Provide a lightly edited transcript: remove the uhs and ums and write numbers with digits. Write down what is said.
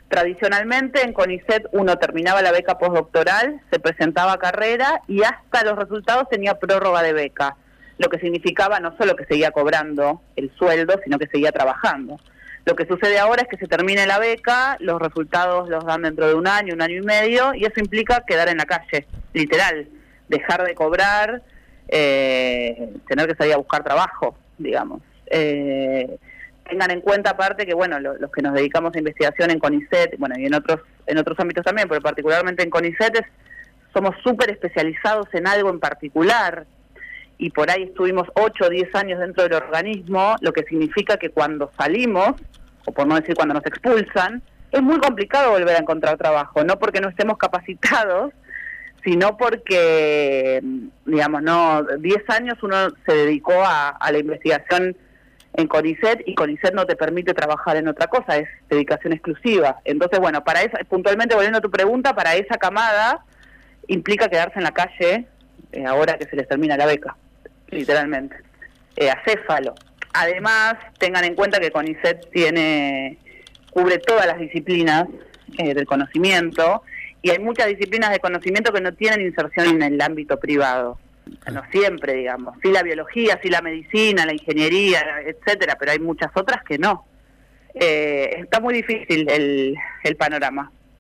Tradicionalmente en CONICET uno terminaba la beca postdoctoral, se presentaba a carrera y hasta los resultados tenía prórroga de beca, lo que significaba no solo que seguía cobrando el sueldo, sino que seguía trabajando. Lo que sucede ahora es que se termine la beca, los resultados los dan dentro de un año y medio, y eso implica quedar en la calle, literal, dejar de cobrar, tener que salir a buscar trabajo, digamos. Tengan en cuenta aparte que, bueno, los que nos dedicamos a investigación en CONICET, bueno, y en otros ámbitos también, pero particularmente en CONICET, somos súper especializados en algo en particular, y por ahí estuvimos 8 o 10 años dentro del organismo, lo que significa que cuando salimos, o por no decir cuando nos expulsan, es muy complicado volver a encontrar trabajo, no porque no estemos capacitados, sino porque, digamos, 10 años uno se dedicó a la investigación en CONICET, y CONICET no te permite trabajar en otra cosa, es dedicación exclusiva. Entonces, bueno, para esa, puntualmente volviendo a tu pregunta, para esa camada implica quedarse en la calle ahora que se les termina la beca, literalmente, acéfalo. Además, tengan en cuenta que CONICET cubre todas las disciplinas del conocimiento, y hay muchas disciplinas de conocimiento que no tienen inserción en el ámbito privado. No siempre, digamos. Sí la biología, sí la medicina, la ingeniería, etcétera, pero hay muchas otras que no. Está muy difícil el panorama.